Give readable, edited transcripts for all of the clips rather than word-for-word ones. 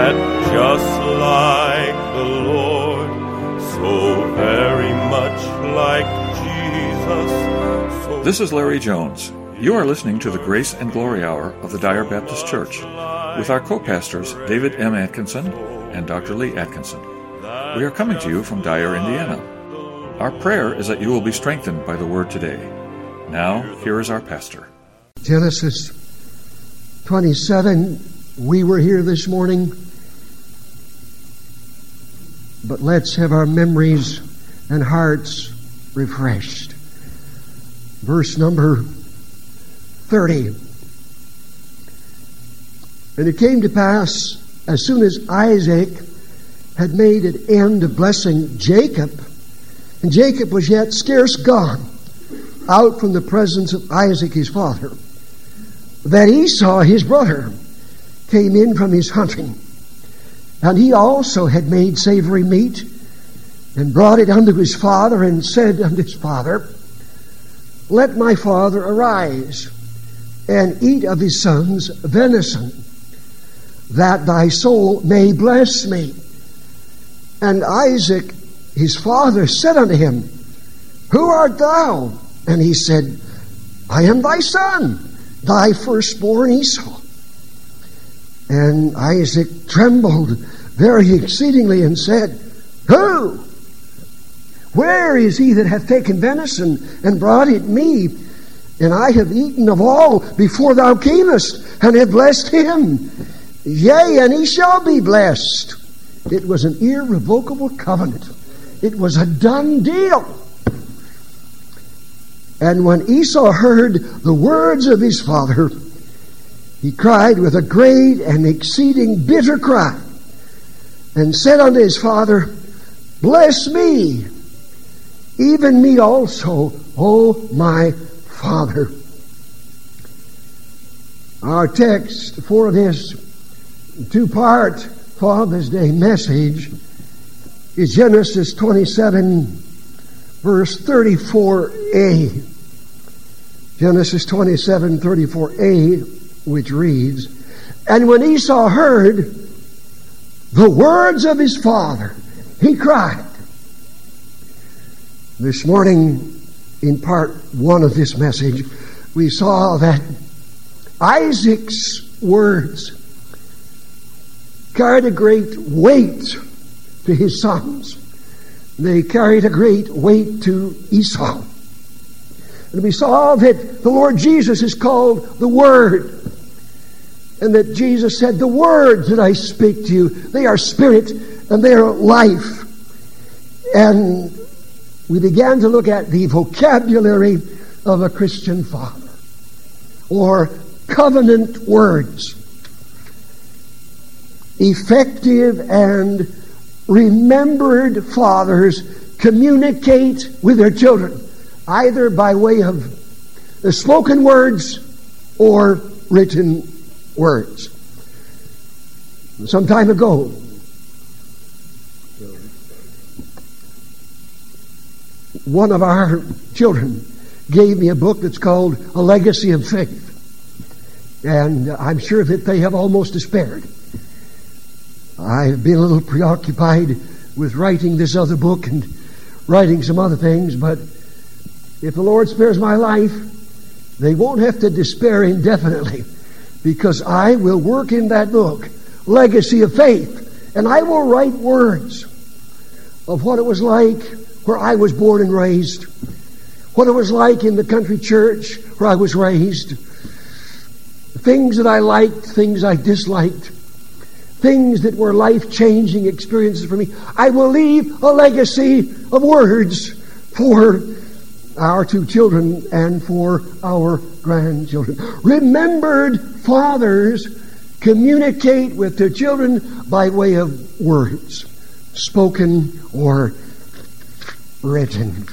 that just like the Lord, so very much like Jesus. This is Larry Jones. You are listening to the Grace and Glory Hour of the Dyer Baptist Church with our co-pastors David M. Atkinson and Dr. Lee Atkinson. We are coming to you from Dyer, Indiana. Our prayer is that you will be strengthened by the Word today. Now, here is our pastor. Genesis 27, we were here this morning, but let's have our memories and hearts refreshed. Verse number 30. And it came to pass, as soon as Isaac had made an end of blessing Jacob, and Jacob was yet scarce gone out from the presence of Isaac his father, that Esau his brother came in from his hunting. And he also had made savory meat, and brought it unto his father, and said unto his father, Let my father arise, and eat of his son's venison, that thy soul may bless me. And Isaac his father said unto him, Who art thou? And he said, I am thy son, thy firstborn Esau. And Isaac trembled very exceedingly, and said, Who? Where is he that hath taken venison, and brought it me? And I have eaten of all before thou camest, and have blessed him. Yea, and he shall be blessed. It was an irrevocable covenant. It was a done deal. And when Esau heard the words of his father, he cried with a great and exceeding bitter cry, and said unto his father, Bless me, even me also, O my father. Our text for this two-part Father's Day message is Genesis 27, verse 34a. Genesis 27, 34a, which reads, And when Esau heard the words of his father, he cried. This morning, in part one of this message, we saw that Isaac's words carried a great weight to his sons. They carried a great weight to Esau. And we saw that the Lord Jesus is called the Word. And that Jesus said, The words that I speak to you, they are spirit and they are life. And we began to look at the vocabulary of a Christian father, or covenant words. Effective and remembered fathers communicate with their children, either by way of spoken words or written words. Some time ago, one of our children gave me a book that's called A Legacy of Faith. And I'm sure that they have almost despaired. I've been a little preoccupied with writing this other book and writing some other things, but if the Lord spares my life, they won't have to despair indefinitely, because I will work in that book, Legacy of Faith, and I will write words of what it was like where I was born and raised, what it was like in the country church where I was raised, things that I liked, things I disliked, things that were life-changing experiences for me. I will leave a legacy of words for our two children and for our grandchildren. Remembered fathers communicate with their children by way of words, spoken or written.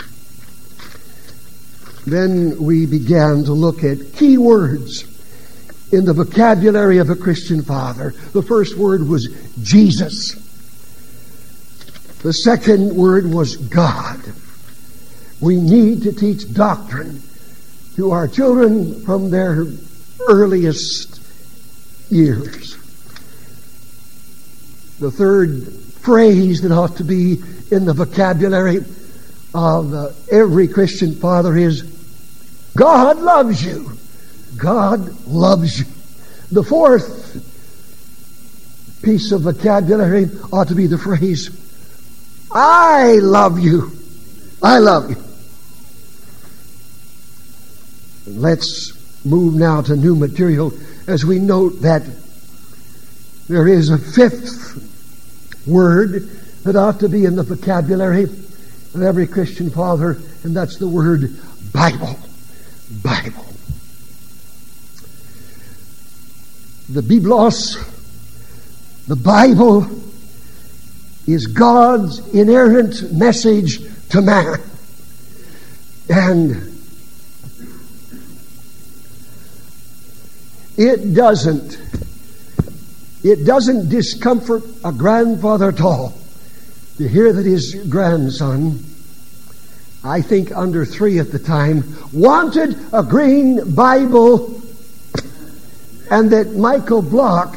Then we began to look at key words in the vocabulary of a Christian father. The first word was Jesus. The second word was God. We need to teach doctrine to our children from their earliest years. The third phrase that ought to be in the vocabulary of every Christian father is, God loves you. God loves you. The fourth piece of vocabulary ought to be the phrase, I love you. I love you. Let's move now to new material as we note that there is a fifth word that ought to be in the vocabulary of every Christian father, and that's the word Bible. Bible. The Biblos, the Bible, is God's inerrant message to man. And it doesn't discomfort a grandfather at all to hear that his grandson, I think under 3 at the time, wanted a green Bible, and that Michael Block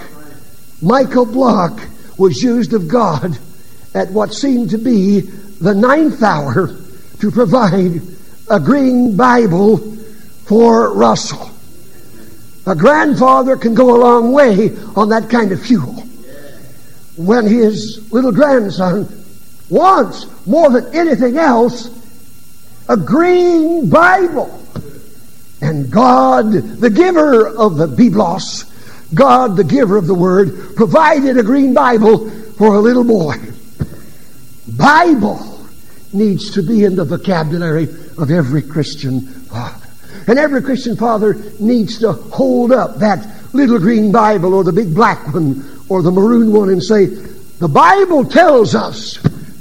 was used of God at what seemed to be the 9th hour to provide a green Bible for Russell. A grandfather can go a long way on that kind of fuel. When his little grandson wants, more than anything else, a green Bible. And God, the giver of the Biblos, God, the giver of the Word, provided a green Bible for a little boy. Bible needs to be in the vocabulary of every Christian father. And every Christian father needs to hold up that little green Bible or the big black one or the maroon one and say, the Bible tells us,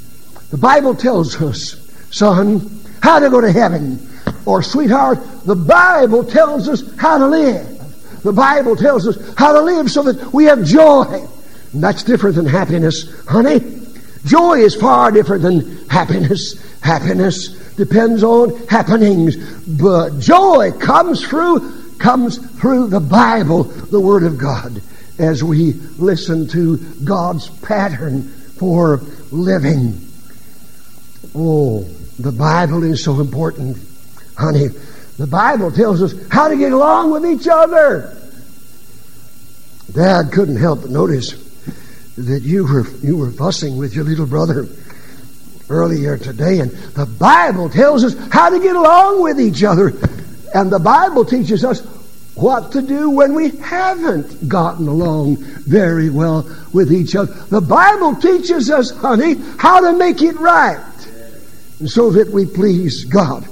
son, how to go to heaven. Or, sweetheart, the Bible tells us how to live. The Bible tells us how to live so that we have joy. And that's different than happiness, honey. Joy is far different than happiness. Happiness depends on happenings. But joy comes through the Bible, the Word of God, as we listen to God's pattern for living. Oh, the Bible is so important, honey. The Bible tells us how to get along with each other. Dad couldn't help but notice that you were fussing with your little brother earlier today, and the Bible tells us how to get along with each other. And the Bible teaches us what to do when we haven't gotten along very well with each other. The Bible teaches us, honey, how to make it right, and so that we please God.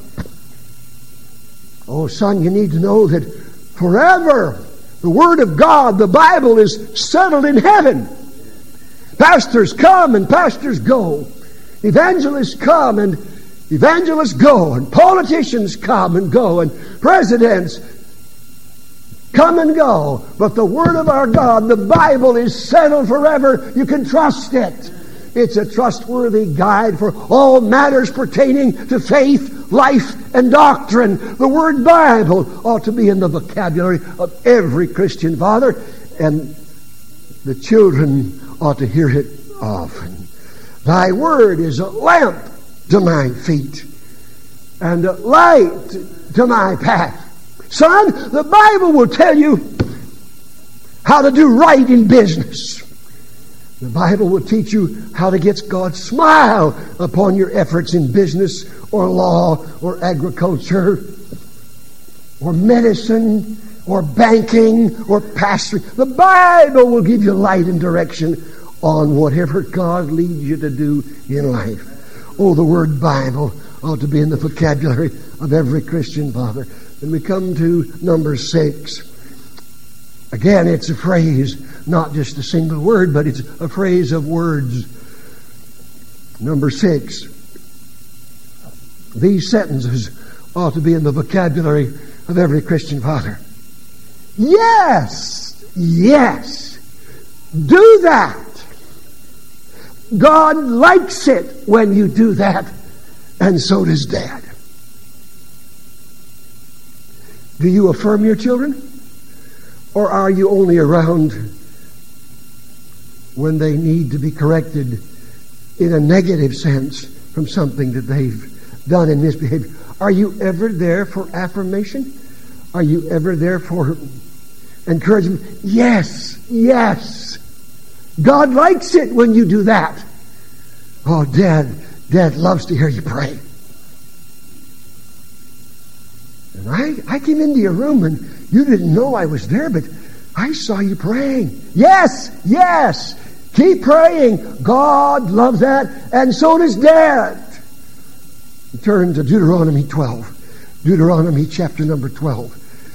Oh, son, you need to know that forever the Word of God, the Bible, is settled in heaven. Pastors come and pastors go. Evangelists come and evangelists go. And politicians come and go. And presidents come and go. But the Word of our God, the Bible, is settled forever. You can trust it. It's a trustworthy guide for all matters pertaining to faith, life, and doctrine. The word Bible ought to be in the vocabulary of every Christian father, and the children ought to hear it often. Thy word is a lamp to my feet and a light to my path. Son, the Bible will tell you how to do right in business. The Bible will teach you how to get God's smile upon your efforts in business or law or agriculture or medicine or banking or pastoring. The Bible will give you light and direction on whatever God leads you to do in life. Oh, the word Bible ought to be in the vocabulary of every Christian father. And we come to number 6. Again, it's a phrase, not just a single word, but it's a phrase of words. Number 6. These sentences ought to be in the vocabulary of every Christian father. Yes, yes, do that. God likes it when you do that, and so does Dad. Do you affirm your children? Or are you only around when they need to be corrected in a negative sense from something that they've done in misbehavior? Are you ever there for affirmation? Are you ever there for encouragement? Yes, yes. God likes it when you do that. Oh, Dad loves to hear you pray. And I came into your room and you didn't know I was there, but I saw you praying. Yes, yes. Keep praying. God loves that, and so does Dad. Turn to Deuteronomy 12. Deuteronomy chapter number 12.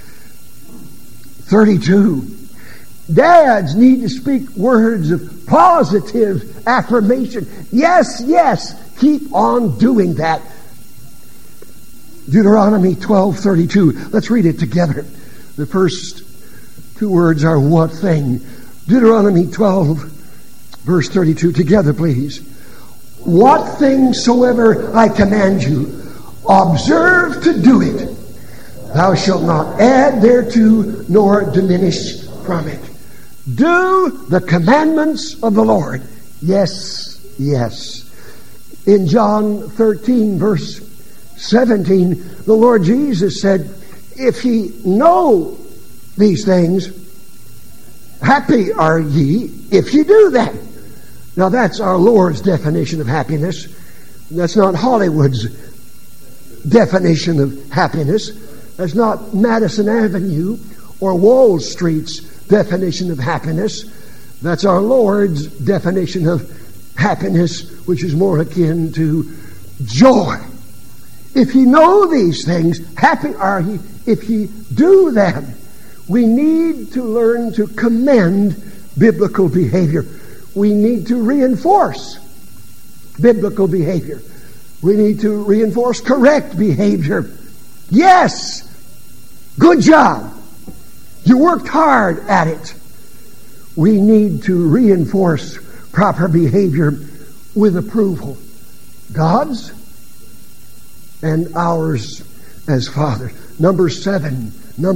32. Dads need to speak words of positive affirmation. Yes, yes. Keep on doing that. Deuteronomy 12:32. Let's read it together. The first two words are what thing. Deuteronomy 12, verse 32. Together, please. What things soever I command you, observe to do it. Thou shalt not add thereto, nor diminish from it. Do the commandments of the Lord. Yes, yes. In John 13, verse 17, the Lord Jesus said, if ye know these things, happy are ye if ye do them. Now that's our Lord's definition of happiness. That's not Hollywood's definition of happiness. That's not Madison Avenue or Wall Street's definition of happiness. That's our Lord's definition of happiness, which is more akin to joy. If ye know these things, happy are ye if ye do them. We need to learn to commend biblical behavior. We need to reinforce biblical behavior. We need to reinforce correct behavior. Yes, good job. You worked hard at it. We need to reinforce proper behavior with approval. God's and ours as Father. Number seven.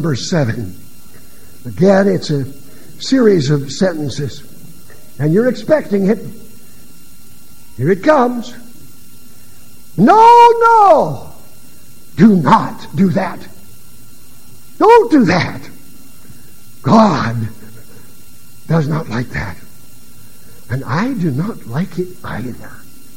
Again, it's a series of sentences. And you're expecting it. Here it comes. No. Do not do that. Don't do that. God does not like that. And I do not like it either.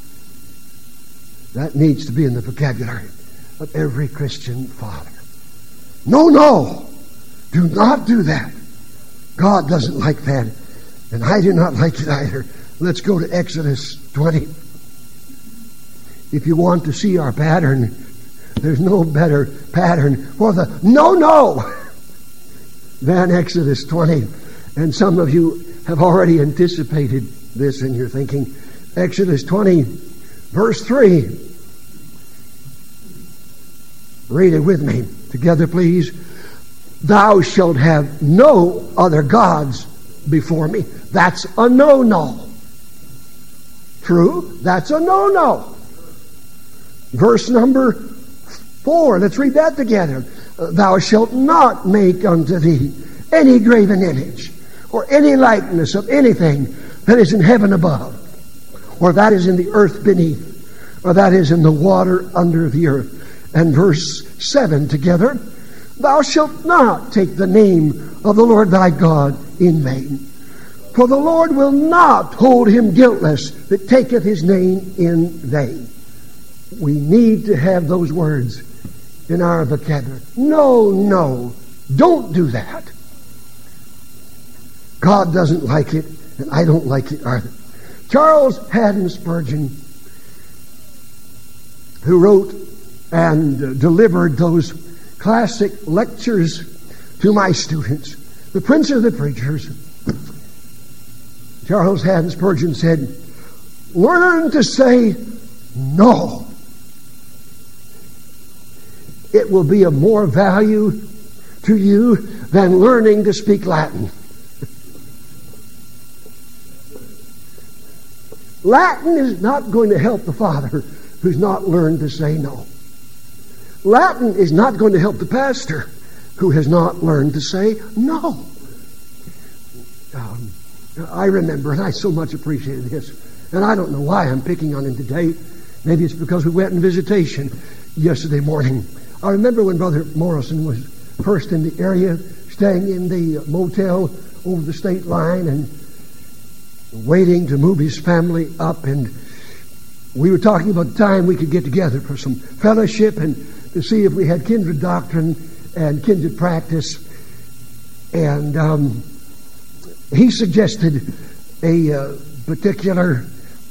That needs to be in the vocabulary of every Christian father. No. Do not do that. God doesn't like that. And I do not like it either. Let's go to Exodus 20. If you want to see our pattern, there's no better pattern for the no than Exodus 20. And some of you have already anticipated this and you're thinking, Exodus 20, verse 3. Read it with me. Together, please. Thou shalt have no other gods before me. That's a no. True? That's a no. Verse number 4. Let's read that together. Thou shalt not make unto thee any graven image or any likeness of anything that is in heaven above, or that is in the earth beneath, or that is in the water under the earth. And verse 7 together. Thou shalt not take the name of the Lord thy God in vain. For the Lord will not hold him guiltless that taketh his name in vain. We need to have those words in our vocabulary. No. Don't do that. God doesn't like it, and I don't like it either. Charles Haddon Spurgeon, who wrote and delivered those classic lectures to my students, the Prince of the Preachers, Charles Haddon Spurgeon said, learn to say no. It will be of more value to you than learning to speak Latin. Latin is not going to help the father who's not learned to say no. Latin is not going to help the pastor who has not learned to say no. I remember, and I so much appreciated this, and I don't know why I'm picking on him today. Maybe it's because we went in visitation yesterday morning. I remember when Brother Morrison was first in the area, staying in the motel over the state line and waiting to move his family up, and we were talking about the time we could get together for some fellowship and to see if we had kindred doctrine and kindred practice. And he suggested a particular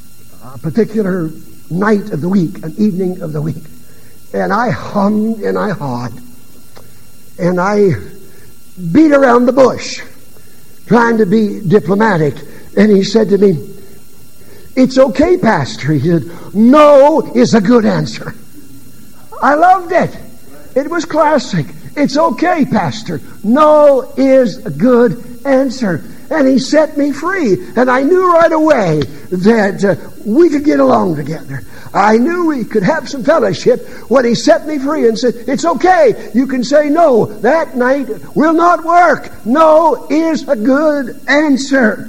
night of the week, an evening of the week. And I hummed and I hawed. And I beat around the bush, trying to be diplomatic. And he said to me, "It's okay, Pastor." He said, "No is a good answer." I loved it. It was classic. "It's okay, Pastor. No is a good answer." And he set me free. And I knew right away that we could get along together. I knew we could have some fellowship when he set me free and said, "It's okay. You can say no. That night will not work. No is a good answer."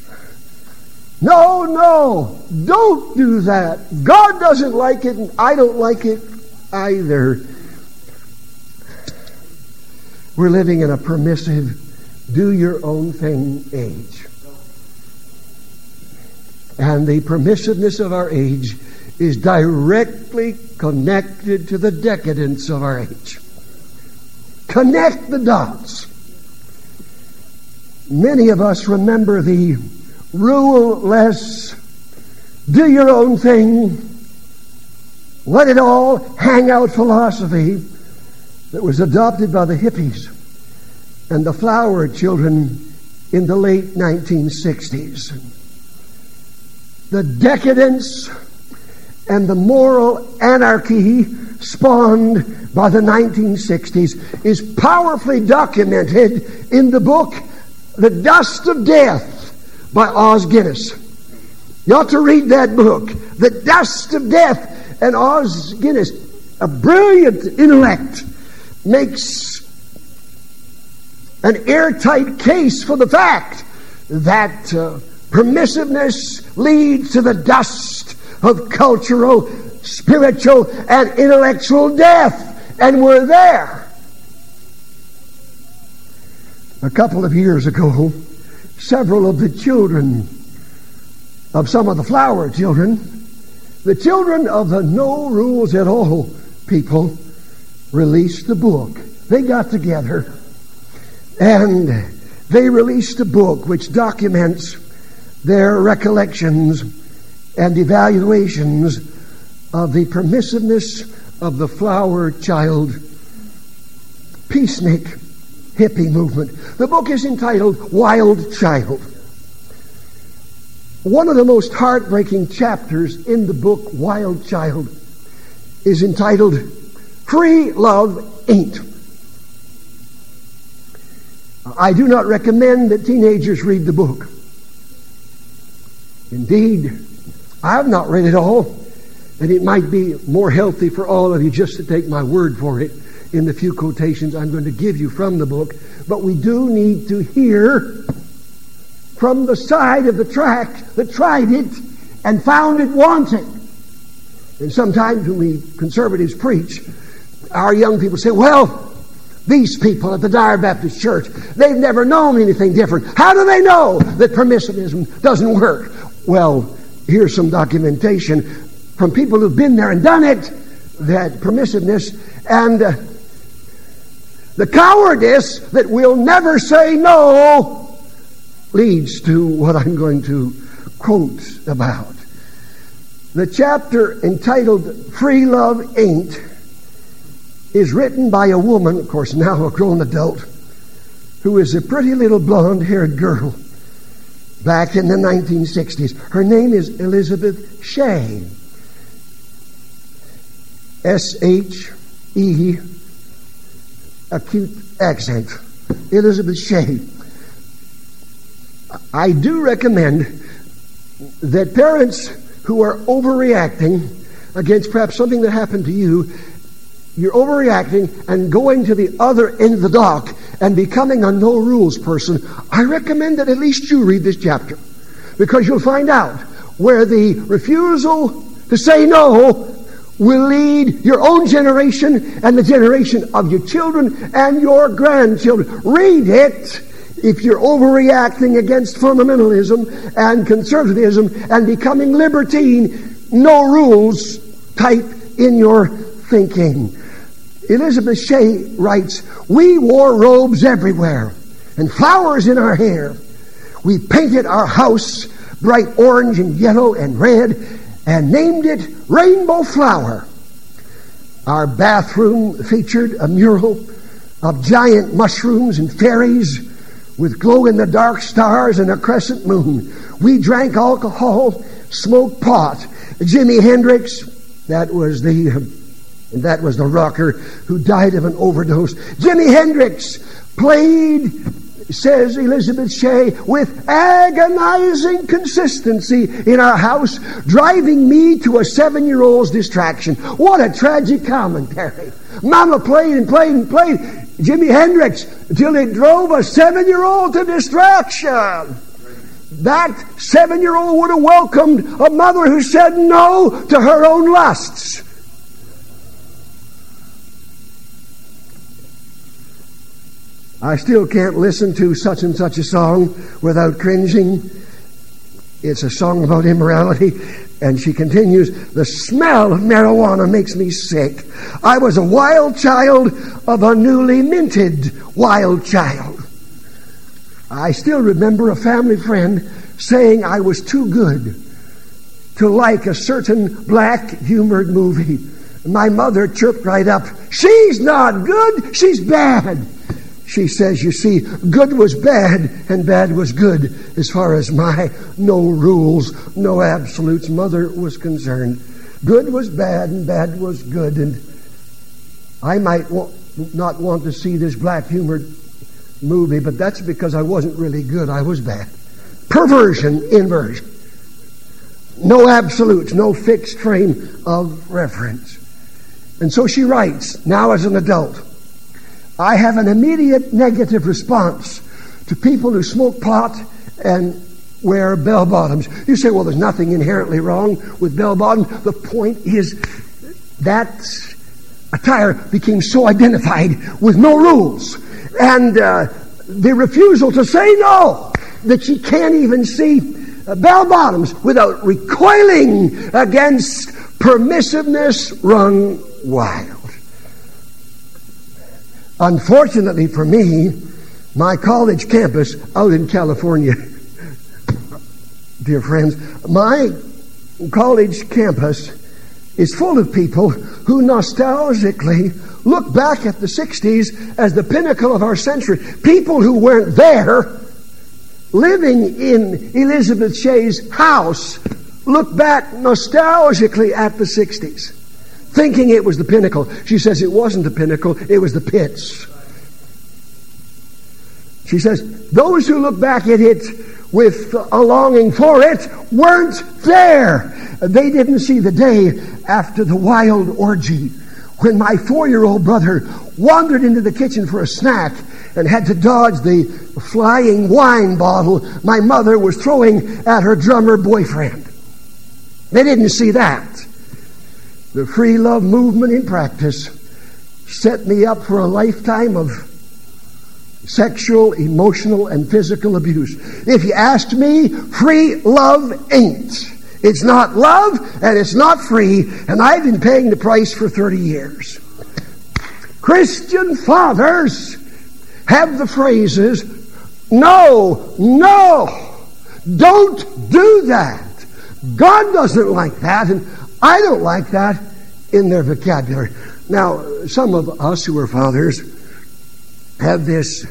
No, don't do that. God doesn't like it, and I don't like it either. We're living in a permissive, do-your-own-thing age. And the permissiveness of our age is directly connected to the decadence of our age. Connect the dots. Many of us remember the rule-less, do-your-own-thing, let-it-all-hang-out philosophy that was adopted by the hippies and the flower children in the late 1960s. The decadence and the moral anarchy spawned by the 1960s is powerfully documented in the book The Dust of Death by Os Guinness. You ought to read that book, The Dust of Death. And Os Guinness, a brilliant intellect, makes an airtight case for the fact that permissiveness leads to the dust of cultural, spiritual, and intellectual death. And we're there. A couple of years ago, several of the children of some of the flower children, the children of the no rules at all people, released a book. They got together and they released a book which documents their recollections and evaluations of the permissiveness of the flower child peacenik hippie movement. The book is entitled Wild Child. One of the most heartbreaking chapters in the book Wild Child is entitled Free Love Ain't. I do not recommend that teenagers read the book. Indeed, I have not read it all, and it might be more healthy for all of you just to take my word for it in the few quotations I'm going to give you from the book. But we do need to hear from the side of the track that tried it and found it wanting. And sometimes when we conservatives preach, our young people say, "Well, these people at the Dyer Baptist Church, they've never known anything different. How do they know that permissivism doesn't work?" Well, here's some documentation from people who've been there and done it, that permissiveness and the cowardice that will never say no leads to what I'm going to quote about. The chapter entitled Free Love Ain't is written by a woman, of course now a grown adult, who is a pretty little blonde-haired girl back in the 1960s. Her name is Elizabeth Shea. S-H-E, acute accent. Elizabeth Shea. I do recommend that parents who are overreacting against perhaps something that happened to you, you're overreacting and going to the other end of the dock and becoming a no-rules person, I recommend that at least you read this chapter, because you'll find out where the refusal to say no will lead your own generation and the generation of your children and your grandchildren. Read it if you're overreacting against fundamentalism and conservatism and becoming libertine, no rules type in your thinking. Elizabeth Shea writes, we wore robes everywhere and flowers in our hair. We painted our house bright orange and yellow and red and named it Rainbow Flower. Our bathroom featured a mural of giant mushrooms and fairies with glow-in-the-dark stars and a crescent moon. We drank alcohol, smoked pot. Jimi Hendrix, that was the rocker who died of an overdose. Jimi Hendrix played, says Elizabeth Shea, with agonizing consistency in our house, driving me to a 7-year-old's distraction. What a tragic commentary. Mama played and played and played Jimi Hendrix until it drove a 7-year-old to distraction. That 7-year-old would have welcomed a mother who said no to her own lusts. I still can't listen to such and such a song without cringing. It's a song about immorality. And she continues, the smell of marijuana makes me sick. I was a wild child of a newly minted wild child. I still remember a family friend saying I was too good to like a certain black-humored movie. My mother chirped right up, she's not good, she's bad. She says, you see, good was bad and bad was good as far as my no rules, no absolutes mother was concerned. Good was bad and bad was good. And I might not want to see this black-humored movie, but that's because I wasn't really good. I was bad. Perversion, inversion. No absolutes, no fixed frame of reference. And so she writes, now as an adult, I have an immediate negative response to people who smoke pot and wear bell-bottoms. You say, well, there's nothing inherently wrong with bell-bottoms. The point is that attire became so identified with no rules. And the refusal to say no, that she can't even see bell-bottoms without recoiling against permissiveness run wild. Unfortunately for me, my college campus out in California, dear friends, my college campus is full of people who nostalgically look back at the 60s as the pinnacle of our century. People who weren't there, living in Elizabeth Shea's house, look back nostalgically at the 60s. Thinking it was the pinnacle. She says it wasn't the pinnacle, it was the pits. She says, those who look back at it with a longing for it weren't there. They didn't see the day after the wild orgy when my 4-year-old brother wandered into the kitchen for a snack and had to dodge the flying wine bottle my mother was throwing at her drummer boyfriend. They didn't see that. The free love movement in practice set me up for a lifetime of sexual, emotional, and physical abuse. If you asked me, free love ain't. It's not love, and it's not free, and I've been paying the price for 30 years. Christian fathers have the phrases, no, no, don't do that. God doesn't like that, and I don't like that in their vocabulary. Now, some of us who are fathers have this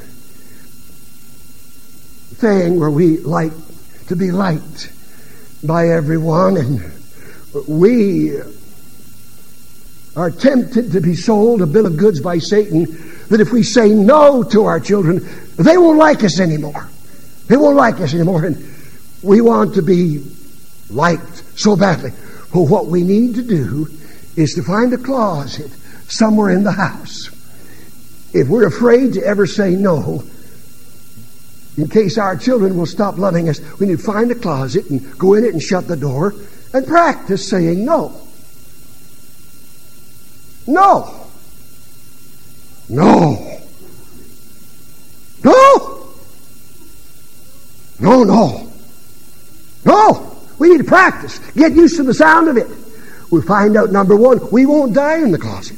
thing where we like to be liked by everyone, and we are tempted to be sold a bill of goods by Satan that if we say no to our children, they won't like us anymore. They won't like us anymore, and we want to be liked so badly. Well, what we need to do is to find a closet somewhere in the house if we're afraid to ever say no, in case our children will stop loving us, we need to find a closet and go in it and shut the door and practice saying no. No. No. No. No, no. No. We need to practice. Get used to the sound of it. We find out, number one, we won't die in the closet.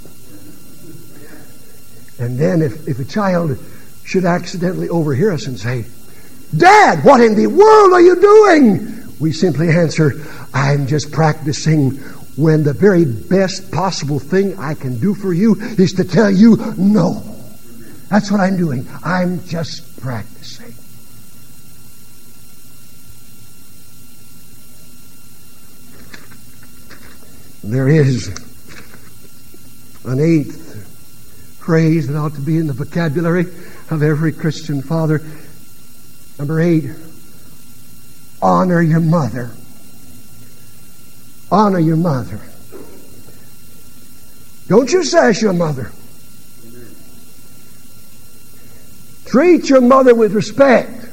And then if a child should accidentally overhear us and say, "Dad, what in the world are you doing?" we simply answer, "I'm just practicing when the very best possible thing I can do for you is to tell you no." That's what I'm doing. I'm just practicing. There is an eighth phrase that ought to be in the vocabulary of every Christian father. Number 8, honor your mother. Honor your mother. Don't you sass your mother. Treat your mother with respect.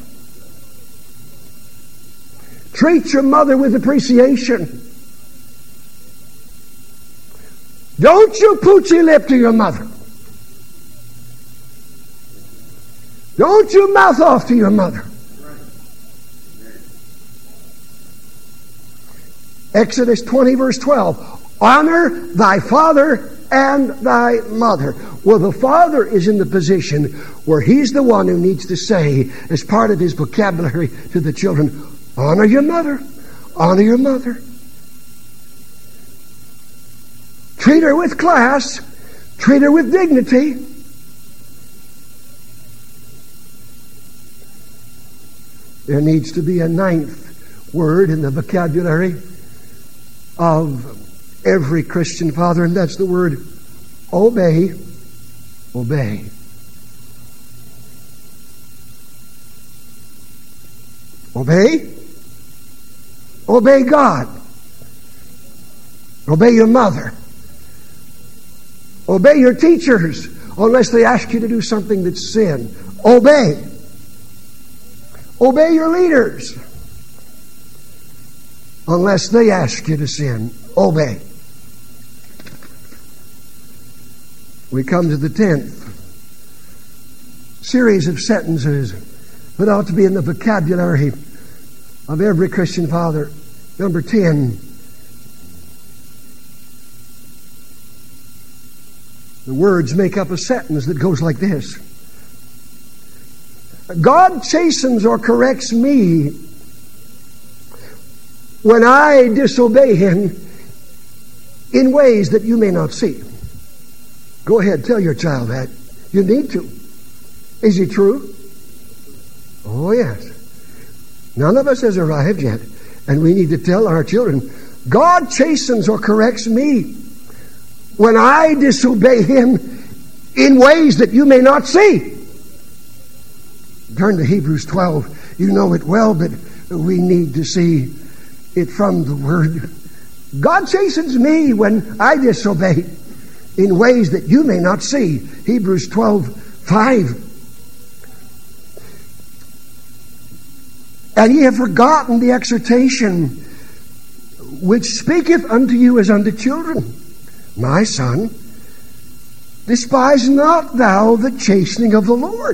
Treat your mother with appreciation. Don't you poochie lip to your mother. Don't you mouth off to your mother. Exodus 20 verse 12. Honor thy father and thy mother. Well, the father is in the position where he's the one who needs to say, as part of his vocabulary to the children, honor your mother. Honor your mother. Treat her with class. Treat her with dignity. There needs to be a 9th word in the vocabulary of every Christian father, and that's the word obey. Obey. Obey? Obey God. Obey your mother. Obey your teachers, unless they ask you to do something that's sin. Obey. Obey your leaders, unless they ask you to sin. Obey. We come to the 10th series of sentences that ought to be in the vocabulary of every Christian father. Number 10. The words make up a sentence that goes like this. God chastens or corrects me when I disobey Him in ways that you may not see. Go ahead, tell your child that. You need to. Is it true? Oh, yes. None of us has arrived yet, and we need to tell our children, God chastens or corrects me when I disobey Him in ways that you may not see. Turn to Hebrews 12. You know it well, but we need to see it from the Word. God chastens me when I disobey in ways that you may not see. Hebrews 12:5. And ye have forgotten the exhortation which speaketh unto you as unto children. My son, despise not thou the chastening of the Lord,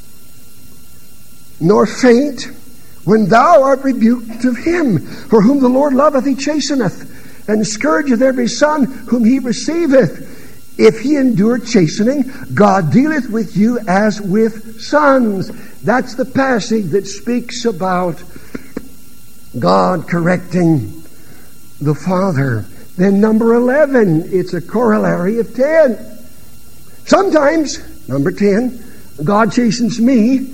nor faint when thou art rebuked of Him. For whom the Lord loveth, He chasteneth, and scourgeth every son whom He receiveth. If ye endure chastening, God dealeth with you as with sons. That's the passage that speaks about God correcting the Father. Then number 11, it's a corollary of 10. Sometimes, number 10, God chastens me,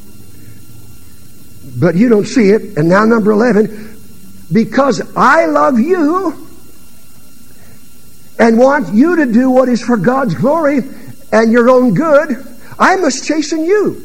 but you don't see it. And now number 11, because I love you and want you to do what is for God's glory and your own good, I must chasten you.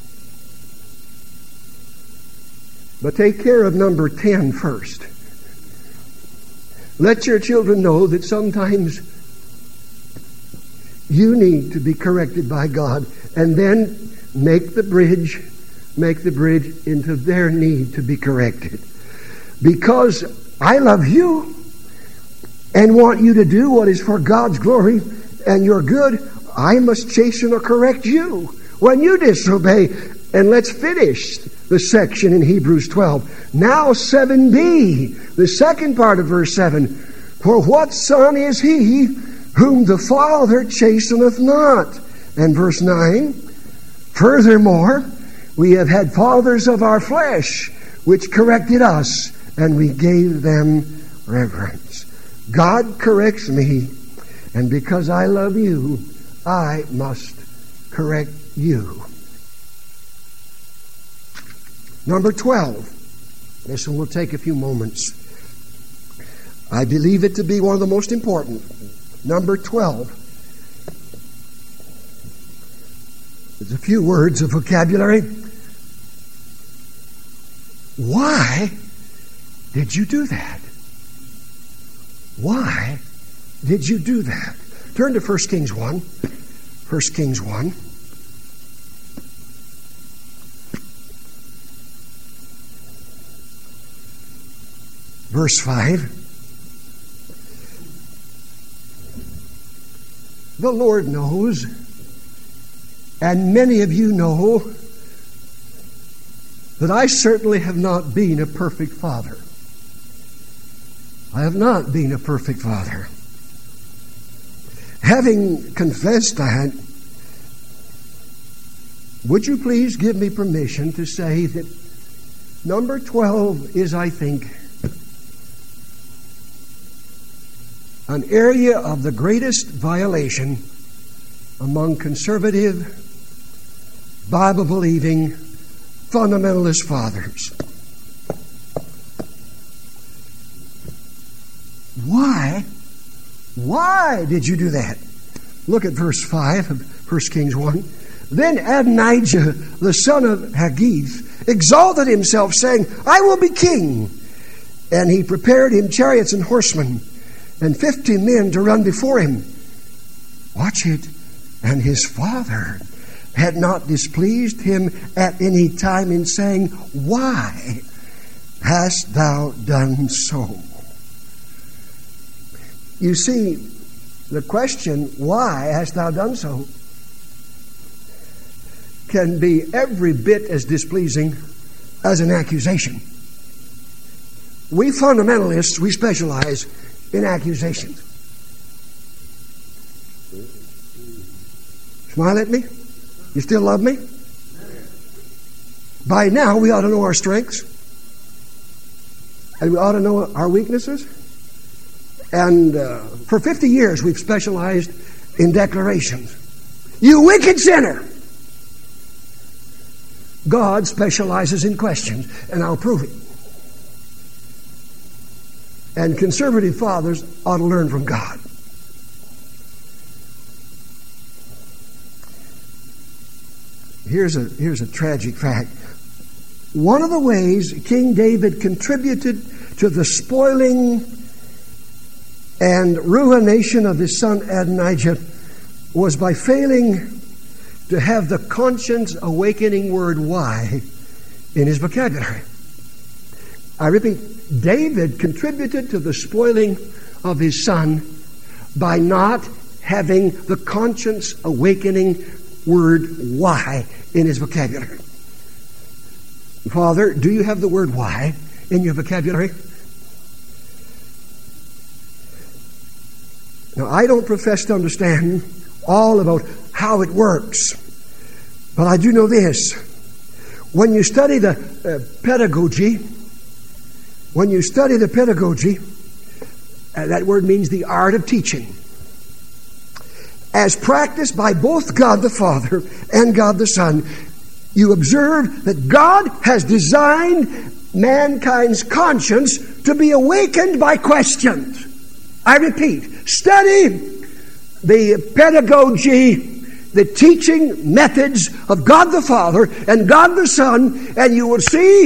But take care of number 10 first. Let your children know that sometimes You need to be corrected by God, and then make the bridge into their need to be corrected. Because I love you and want you to do what is for God's glory and your good, I must chasten or correct you when you disobey. And let's finish the section in Hebrews 12. Now 7b, the second part of verse 7. For what son is he whom the Father chasteneth not? And verse 9. Furthermore, we have had fathers of our flesh which corrected us, and we gave them reverence. God corrects me, and because I love you, I must correct you. Number 12. This one will take a few moments. I believe it to be one of the most important. Number 12. There's a few words of vocabulary. Why did you do that? Why did you do that? Turn to 1 Kings 1. 1 Kings 1. Verse 5. The Lord knows, and many of you know, that I certainly have not been a perfect father. I have not been a perfect father. Having confessed that, would you please give me permission to say that number 12 is, I think, an area of the greatest violation among conservative, Bible-believing, fundamentalist fathers. Why? Why did you do that? Look at verse 5 of 1 Kings 1. Then Adonijah, the son of Haggith, exalted himself, saying, I will be king. And he prepared him chariots and horsemen, and 50 men to run before him. Watch it. And his father had not displeased him at any time in saying, Why hast thou done so? You see, the question, why hast thou done so, can be every bit as displeasing as an accusation. We fundamentalists, we specialize in accusations. Smile at me? You still love me? By now, we ought to know our strengths. And we ought to know our weaknesses. And for 50 years, we've specialized in declarations. You wicked sinner! God specializes in questions, and I'll prove it. And conservative fathers ought to learn from God. Here's a tragic fact. One of the ways King David contributed to the spoiling and ruination of his son Adonijah was by failing to have the conscience awakening word why in his vocabulary. I repeat, David contributed to the spoiling of his son by not having the conscience awakening word why in his vocabulary. Father, do you have the word why in your vocabulary? Now, I don't profess to understand all about how it works, but I do know this. When you study the pedagogy, that word means the art of teaching, as practiced by both God the Father and God the Son, you observe that God has designed mankind's conscience to be awakened by questions. I repeat, study the pedagogy, the teaching methods of God the Father and God the Son, and you will see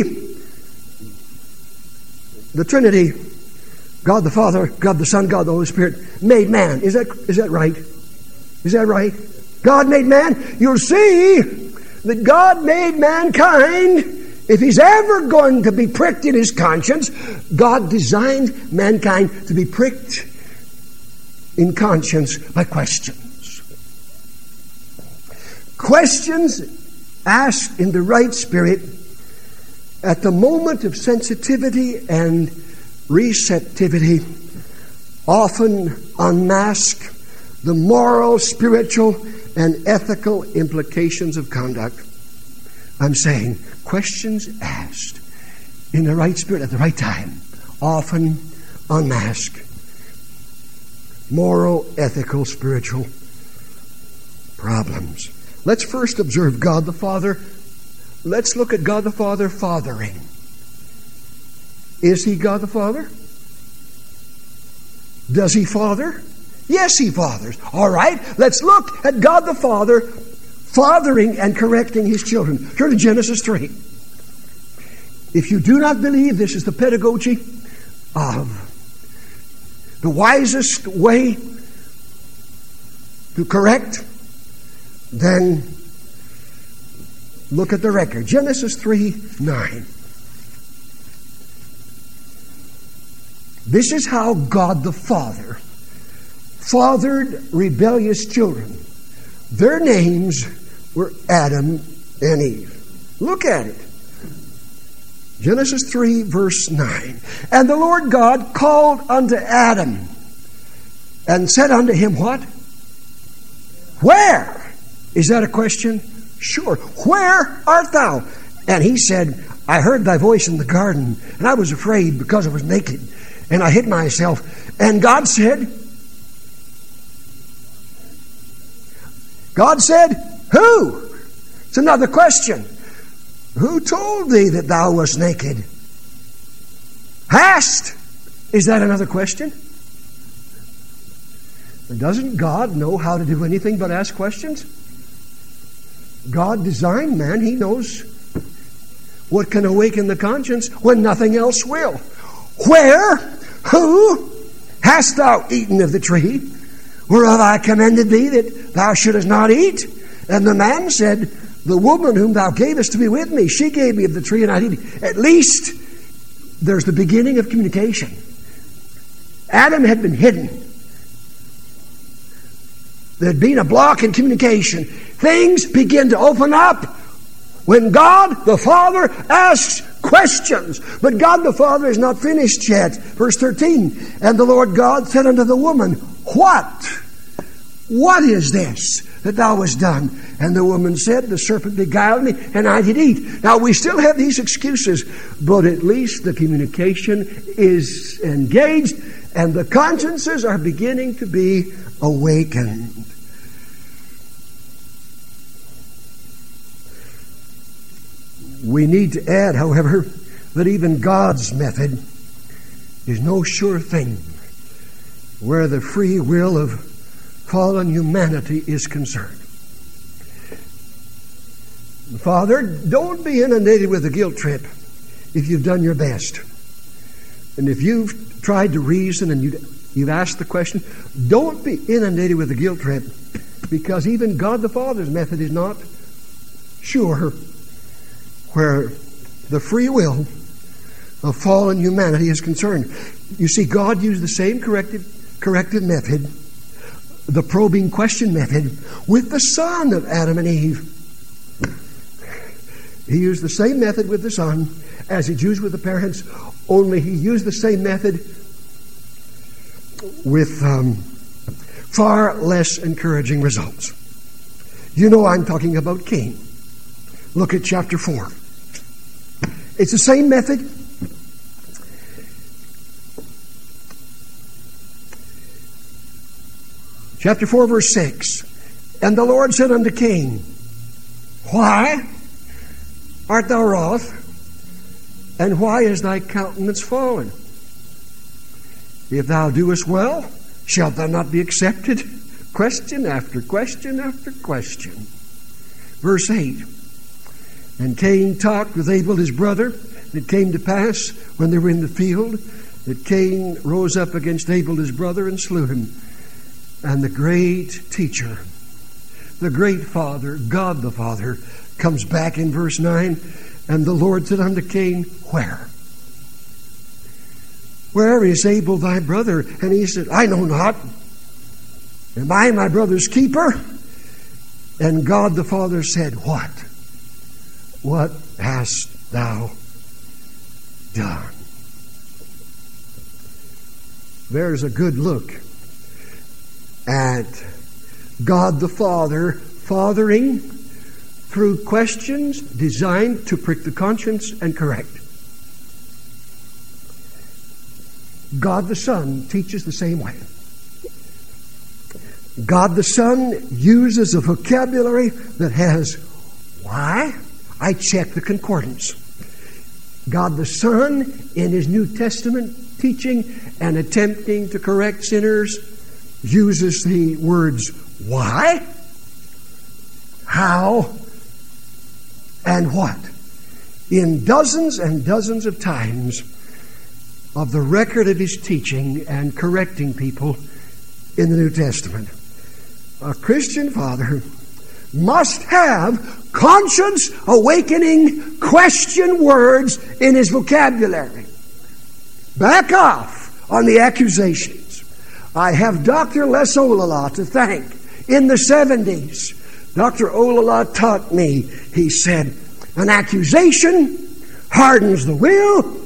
the Trinity, God the Father, God the Son, God the Holy Spirit, made man. Is that right? Is that right? God made man. You'll see that God made mankind. If he's ever going to be pricked in his conscience, God designed mankind to be pricked in conscience by questions. Questions asked in the right spirit at the moment of sensitivity and receptivity often unmask the moral, spiritual, and ethical implications of conduct. I'm saying questions asked in the right spirit at the right time often unmask moral, ethical, spiritual problems. Let's first observe God the Father. Let's look at God the Father fathering. Is he God the Father? Does he father? Yes, he fathers. All right, let's look at God the Father fathering and correcting his children. Turn to Genesis 3. If you do not believe this is the pedagogy of the wisest way to correct, then look at the record. Genesis 3:9. This is how God the Father fathered rebellious children. Their names were Adam and Eve. Look at it. Genesis 3, verse 9. And the Lord God called unto Adam and said unto him, what? Where? Is that a question? Sure. Where art thou? And he said, I heard thy voice in the garden, and I was afraid because I was naked, and I hid myself. And God said, who? It's another question. Who told thee that thou wast naked? Hast? Is that another question? Doesn't God know how to do anything but ask questions? God designed man. He knows what can awaken the conscience when nothing else will. Where? Who? Hast thou eaten of the tree whereof I commanded thee that thou shouldest not eat? And the man said, the woman whom thou gavest to be with me, she gave me of the tree and I did eat. At least there's the beginning of communication. Adam had been hidden. There had been a block in communication. Things begin to open up when God the Father asks questions. But God the Father is not finished yet. Verse 13. And the Lord God said unto the woman, what? What is this that thou hast done? And the woman said, the serpent beguiled me, and I did eat. Now we still have these excuses, but at least the communication is engaged, and the consciences are beginning to be awakened. We need to add, however, that even God's method is no sure thing where the free will of fallen humanity is concerned. Father, don't be inundated with a guilt trip if you've done your best. And if you've tried to reason and you've asked the question, don't be inundated with a guilt trip, because even God the Father's method is not sure where the free will of fallen humanity is concerned. You see, God used the same corrective method, the probing question method, with the son of Adam and Eve. He used the same method with the son as he used with the parents, only he used the same method with far less encouraging results. You know I'm talking about Cain. Look at chapter 4. It's the same method. Chapter 4, verse 6. And the Lord said unto Cain, why art thou wroth? And why is thy countenance fallen? If thou doest well, shalt thou not be accepted? Question after question after question. Verse 8. And Cain talked with Abel his brother. And it came to pass, when they were in the field, that Cain rose up against Abel his brother and slew him. And the great teacher, the great Father, God the Father, comes back in verse 9, and the Lord said unto Cain, where? Where is Abel thy brother? And he said, I know not. Am I my brother's keeper? And God the Father said, what? What hast thou done? There's a good look at God the Father fathering through questions designed to prick the conscience and correct. God the Son teaches the same way. God the Son uses a vocabulary that has why? I check the concordance. God the Son, in His New Testament teaching and attempting to correct sinners, uses the words why, how, and what in dozens and dozens of times of the record of His teaching and correcting people in the New Testament. A Christian father must have conscience-awakening question words in his vocabulary. Back off on the accusations. I have Dr. Les Olala to thank. In the 70s, Dr. Olala taught me, he said, an accusation hardens the will,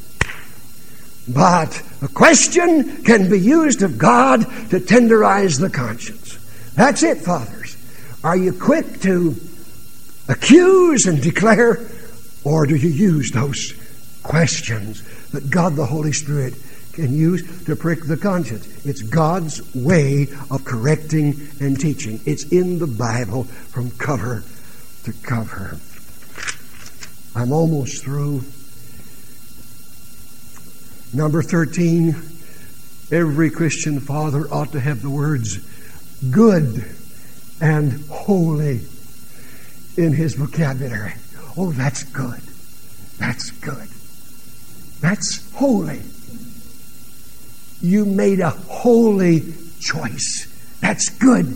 but a question can be used of God to tenderize the conscience. That's it, fathers. Are you quick to accuse and declare, or do you use those questions that God the Holy Spirit can use to prick the conscience? It's God's way of correcting and teaching. It's in the Bible from cover to cover. I'm almost through. Number 13, every Christian father ought to have the words good and holy in his vocabulary. Oh, that's good. That's good. That's holy. You made a holy choice. That's good.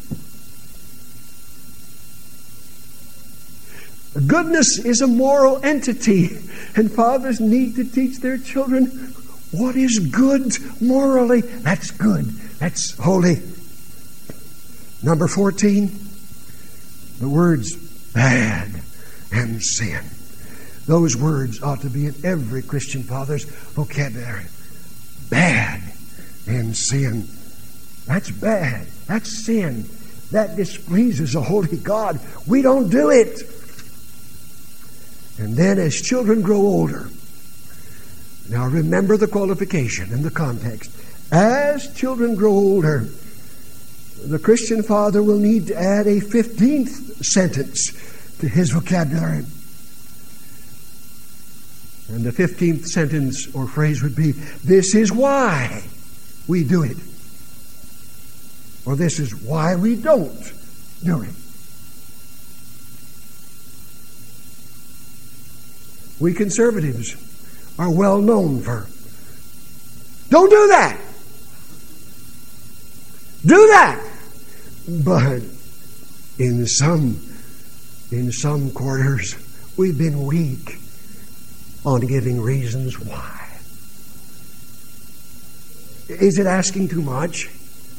Goodness is a moral entity, and fathers need to teach their children what is good morally. That's good. That's holy. Number 14, the words bad and sin. Those words ought to be in every Christian father's vocabulary. Bad and sin. That's bad. That's sin. That displeases a holy God. We don't do it. And then as children grow older, now remember the qualification and the context. As children grow older, the Christian father will need to add a 15th sentence to his vocabulary. And the 15th sentence or phrase would be, this is why we do it. Or this is why we don't do it. We conservatives are well known for, don't do that. Do that. But in some quarters, we've been weak on giving reasons why. Is it asking too much?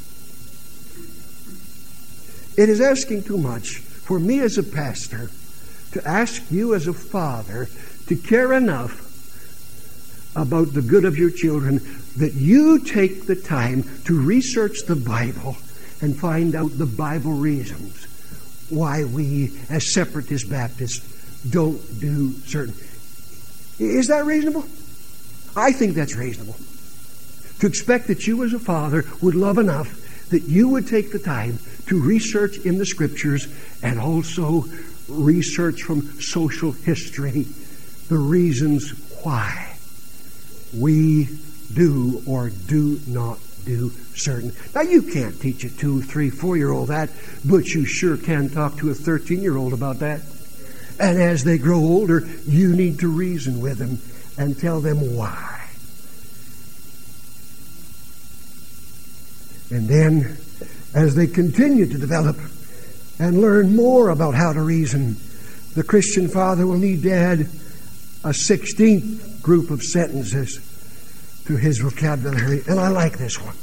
It is asking too much for me as a pastor to ask you as a father to care enough about the good of your children that you take the time to research the Bible and find out the Bible reasons why we as Separatist Baptists don't do certain. Is that reasonable? I think that's reasonable. To expect that you as a father would love enough that you would take the time to research in the Scriptures and also research from social history the reasons why we do or do not do certain. Now, you can't teach a 2, 3, 4-year-old that, but you sure can talk to a 13-year-old about that. And as they grow older, you need to reason with them and tell them why. And then as they continue to develop and learn more about how to reason, the Christian father will need to add a 16th group of sentences to his vocabulary. And I like this one.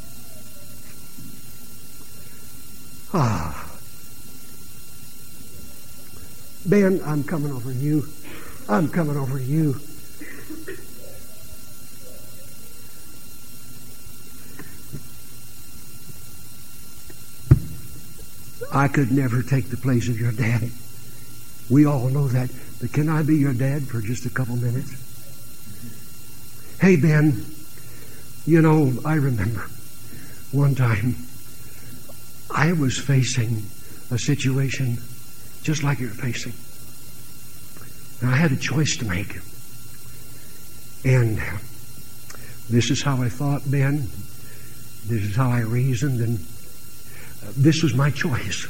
Ben, I'm coming over you. I'm coming over you. I could never take the place of your daddy. We all know that. But can I be your dad for just a couple minutes? Hey, Ben, you know, I remember one time I was facing a situation just like you're facing. And I had a choice to make. And this is how I thought, Ben. This is how I reasoned, and this was my choice.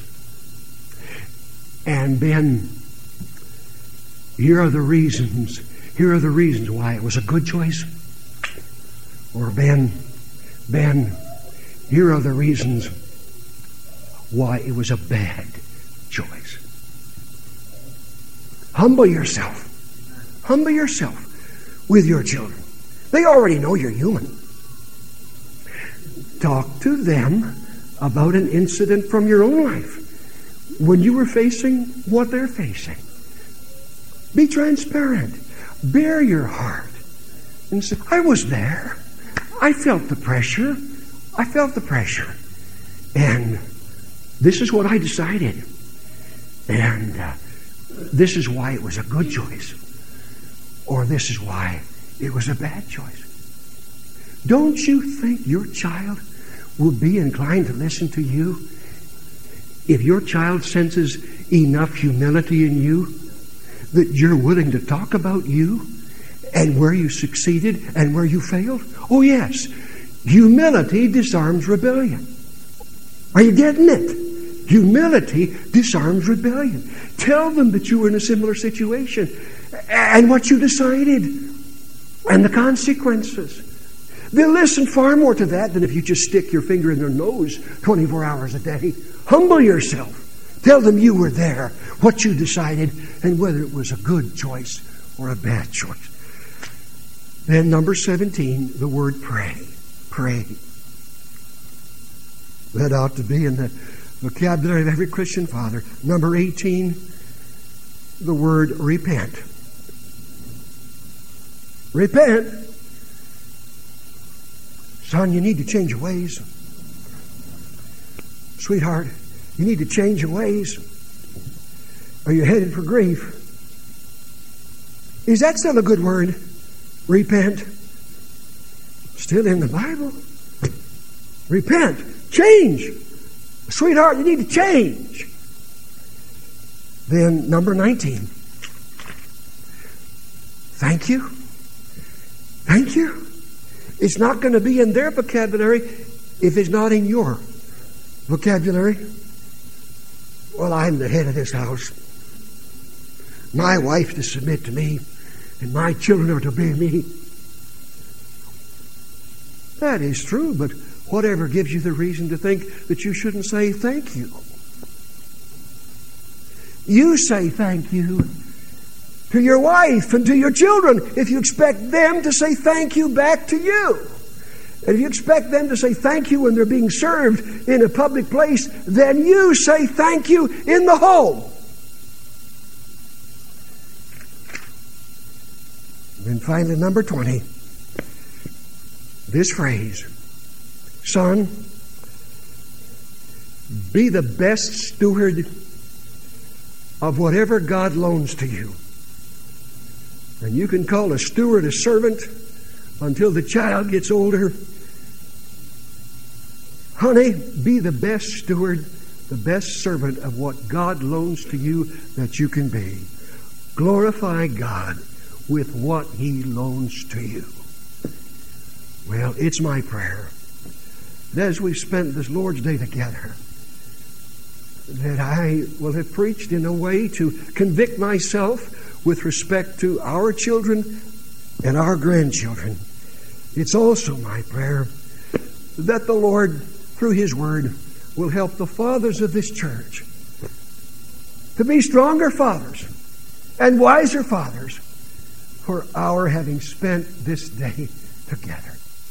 And Ben, here are the reasons. Here are the reasons why it was a good choice. Or Ben, here are the reasons why it was a bad choice. Humble yourself. Humble yourself with your children. They already know you're human. Talk to them about an incident from your own life when you were facing what they're facing. Be transparent. Bare your heart. And say, I was there. I felt the pressure. And this is what I decided. And this is why it was a good choice. Or this is why it was a bad choice. Don't you think your child will be inclined to listen to you if your child senses enough humility in you that you're willing to talk about you and where you succeeded and where you failed? Oh, yes. Humility disarms rebellion. Are you getting it? Humility disarms rebellion. Tell them that you were in a similar situation and what you decided and the consequences. They'll listen far more to that than if you just stick your finger in their nose 24 hours a day. Humble yourself. Tell them you were there, what you decided, and whether it was a good choice or a bad choice. Then number 17, the word pray. Pray. That ought to be in the vocabulary of every Christian father. Number 18, the word repent. Repent. Son, you need to change your ways. Sweetheart, you need to change your ways, or you're headed for grief. Is that still a good word? Repent. Still in the Bible. Repent. Change. Sweetheart, you need to change. Then number 19. Thank you. Thank you. It's not going to be in their vocabulary if it's not in your vocabulary. Well, I'm the head of this house. My wife to submit to me, and my children are to obey me. That is true, but whatever gives you the reason to think that you shouldn't say thank you? You say thank you to your wife and to your children if you expect them to say thank you back to you. And if you expect them to say thank you when they're being served in a public place, then you say thank you in the home. And finally, number 20, this phrase, son, be the best steward of whatever God loans to you. And you can call a steward a servant until the child gets older. Honey, be the best steward, the best servant of what God loans to you that you can be. Glorify God with what He loans to you. Well, it's my prayer that as we spent this Lord's Day together, that I will have preached in a way to convict myself with respect to our children and our grandchildren. It's also my prayer that the Lord, through His Word, will help the fathers of this church to be stronger fathers and wiser fathers for our having spent this day together.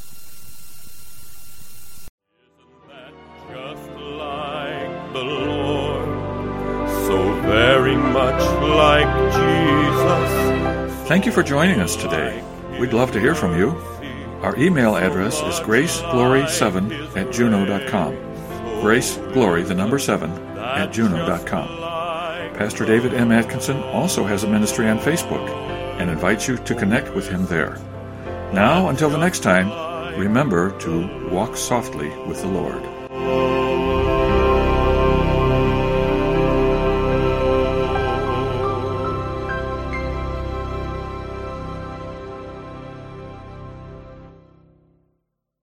Just like the Lord, so very much like Jesus. Thank you for joining us today. We'd love to hear from you. Our email address is graceglory7@juno.com. graceglory, the number 7, @juno.com. Pastor David M. Atkinson also has a ministry on Facebook and invites you to connect with him there. Now, until the next time, remember to walk softly with the Lord.